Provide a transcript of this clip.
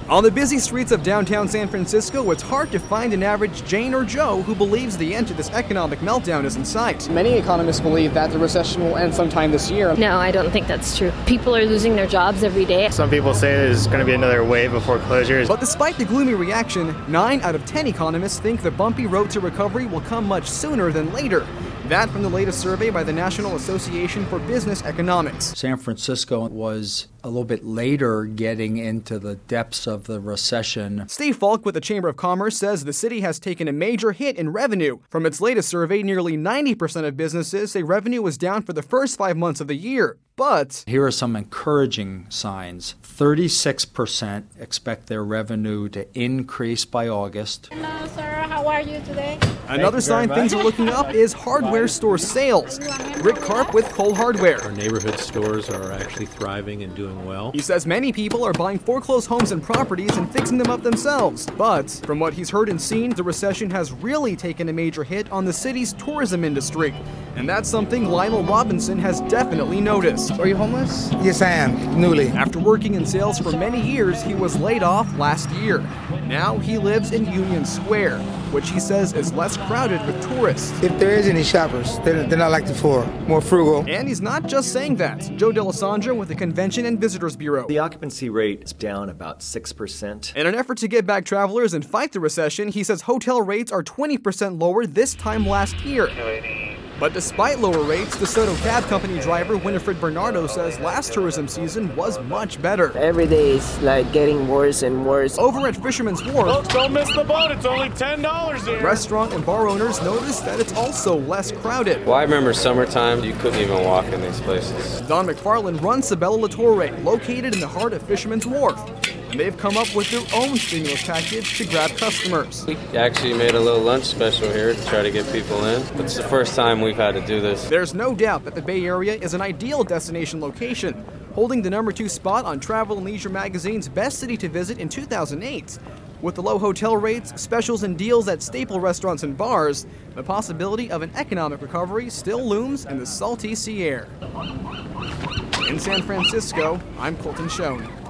On the busy streets of downtown San Francisco, it's hard to find an average Jane or Joe who believes the end to this economic meltdown is in sight. Many economists believe that the recession will end sometime this year. No, I don't think that's true. People are losing their jobs every day. Some people say there's going to be another wave of foreclosures. But despite the gloomy reaction, 9 out of 10 economists think the bumpy road to recovery will come much sooner than later. That from the latest survey by the National Association for Business Economics. San Francisco was a little bit later getting into the depths of the recession. Steve Falk with the Chamber of Commerce says the city has taken a major hit in revenue. From its latest survey, nearly 90% of businesses say revenue was down for the first 5 months of the year. But here are some encouraging signs. 36% expect their revenue to increase by August. Hello, sir. How are you today? Another sign things are looking up is hardware store sales. Rick Karp with Cole Hardware. Our neighborhood stores are actually thriving and doing well. He says many people are buying foreclosed homes and properties and fixing them up themselves. But from what he's heard and seen, the recession has really taken a major hit on the city's tourism industry. And that's something Lionel Robinson has definitely noticed. Are you homeless? Yes, I am, newly. After working in sales for many years, he was laid off last year. Now he lives in Union Square, which he says is less crowded with tourists. If there is any shoppers, they're not like before, more frugal. And he's not just saying that. Joe D'Alessandro with the Convention and Visitors Bureau. The occupancy rate is down about 6%. In an effort to get back travelers and fight the recession, he says hotel rates are 20% lower this time last year. But despite lower rates, DeSoto cab company driver Winifred Bernardo says last tourism season was much better. Every day is like getting worse and worse. Over at Fisherman's Wharf, Folks, don't miss the boat. It's only $10 here. Restaurant and bar owners noticed that it's also less crowded. Well, I remember summertime, you couldn't even walk in these places. Don McFarland runs Sabella La Torre, located in the heart of Fisherman's Wharf. And they've come up with their own stimulus package to grab customers. We actually made a little lunch special here to try to get people in. It's the first time we've had to do this. There's no doubt that the Bay Area is an ideal destination location, holding the #2 spot on Travel and Leisure magazine's Best City to Visit in 2008. With the low hotel rates, specials and deals at staple restaurants and bars, the possibility of an economic recovery still looms in the salty sea air. In San Francisco, I'm Colton Schoen.